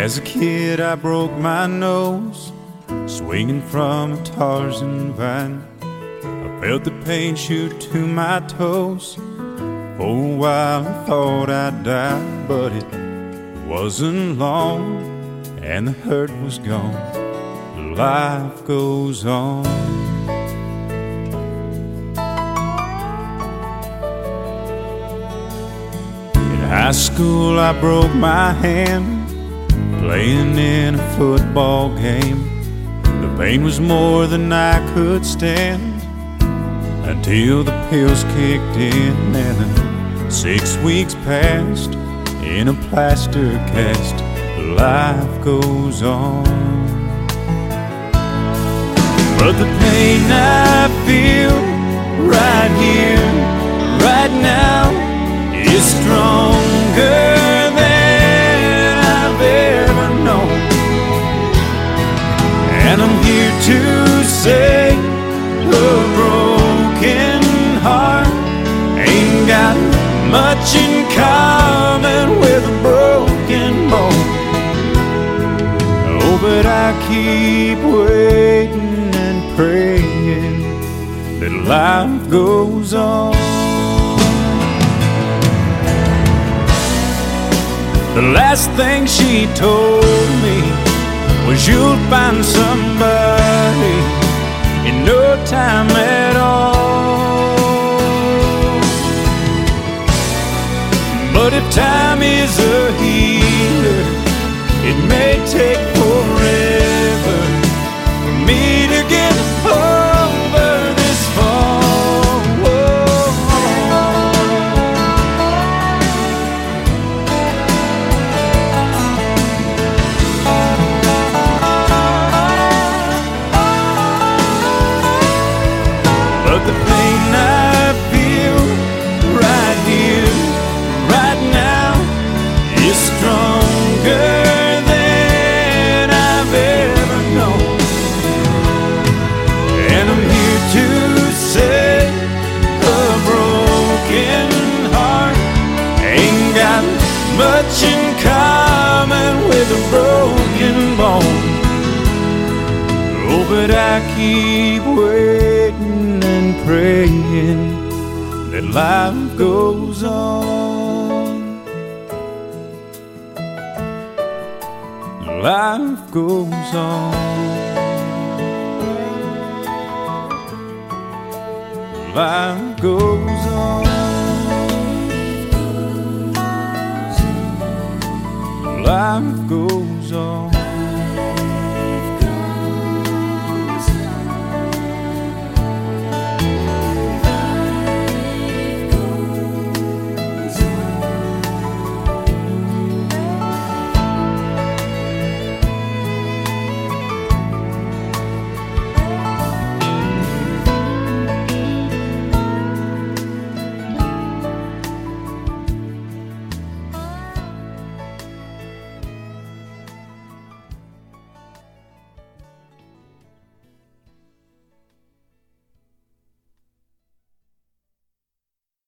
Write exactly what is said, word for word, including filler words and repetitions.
As a kid I broke my nose swinging from a Tarzan vine. I felt the pain shoot to my toes. For a while I thought I'd die, but it wasn't long, and the hurt was gone. Life goes on. In high school I broke my hand playing in a football game. The pain was more than I could stand until the pills kicked in and the six weeks passed in a plaster cast. Life goes on. But the pain I feel right here, right now, is stronger than I've ever known. And I'm here to say a broken heart ain't got much in common with a broken bone. Oh, but I keep waiting and praying that life goes on. The last thing she told me was you'll find somebody in no time at all. But if time is a healer, it may take forever for me to get over this fall. But the pain I feel right here, right now, is stronger than I've ever known. And I'm here to say a broken heart ain't got much in common with a broken bone. Oh, but I keep waiting and praying that life goes on. Life goes on. Life goes on. Life goes on.